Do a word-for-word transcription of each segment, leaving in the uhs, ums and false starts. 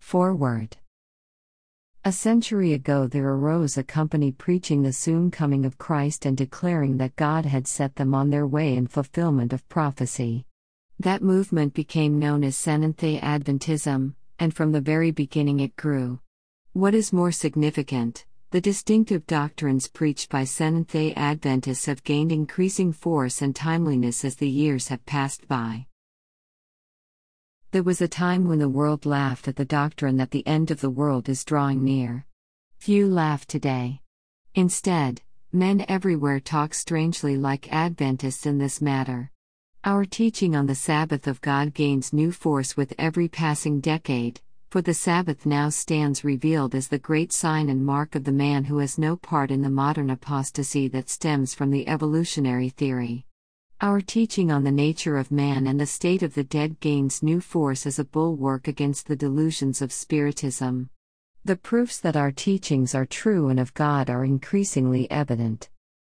Foreword. A century ago there arose a company preaching the soon coming of Christ and declaring that God had set them on their way in fulfillment of prophecy. That movement became known as Seventh-day Adventism, and from the very beginning it grew. What is more significant, the distinctive doctrines preached by Seventh-day Adventists have gained increasing force and timeliness as the years have passed by. There was a time when the world laughed at the doctrine that the end of the world is drawing near. Few laugh today. Instead, men everywhere talk strangely like Adventists in this matter. Our teaching on the Sabbath of God gains new force with every passing decade, for the Sabbath now stands revealed as the great sign and mark of the man who has no part in the modern apostasy that stems from the evolutionary theory. Our teaching on the nature of man and the state of the dead gains new force as a bulwark against the delusions of Spiritism. The proofs that our teachings are true and of God are increasingly evident.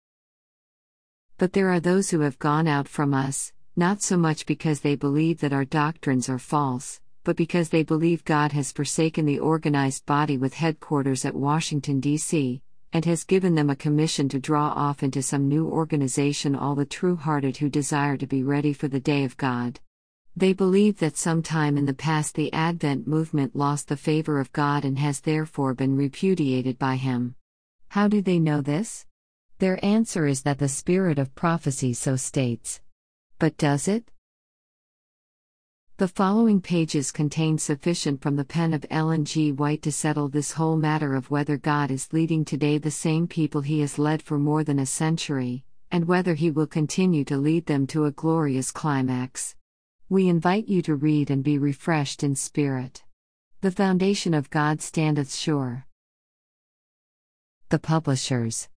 But there are those who have gone out from us, not so much because they believe that our doctrines are false, but because they believe God has forsaken the organized body with headquarters at Washington, D C, and has given them a commission to draw off into some new organization all the true-hearted who desire to be ready for the day of God. They believe that sometime in the past the Advent movement lost the favor of God and has therefore been repudiated by Him. How do they know this? Their answer is that the spirit of prophecy so states. But does it? The following pages contain sufficient from the pen of Ellen G. White to settle this whole matter of whether God is leading today the same people He has led for more than a century, and whether He will continue to lead them to a glorious climax. We invite you to read and be refreshed in spirit. The foundation of God standeth sure. The Publishers.